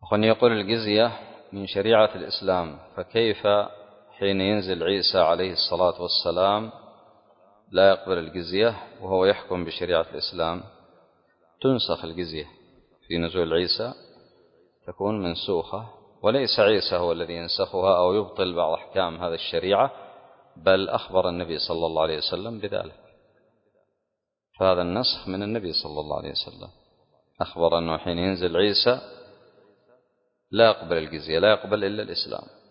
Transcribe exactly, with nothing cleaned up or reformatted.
أخواني، يقول الجزية من شريعة الإسلام، فكيف حين ينزل عيسى عليه الصلاة والسلام لا يقبل الجزية وهو يحكم بشريعة الإسلام؟ تنسخ الجزية في نزول عيسى، تكون منسوخة، وليس عيسى هو الذي ينسخها أو يبطل بعض أحكام هذه الشريعة، بل أخبر النبي صلى الله عليه وسلم بذلك. فهذا النسخ من النبي صلى الله عليه وسلم، أخبر أنه حين ينزل عيسى لا يقبل الجزية، لا يقبل إلا الإسلام.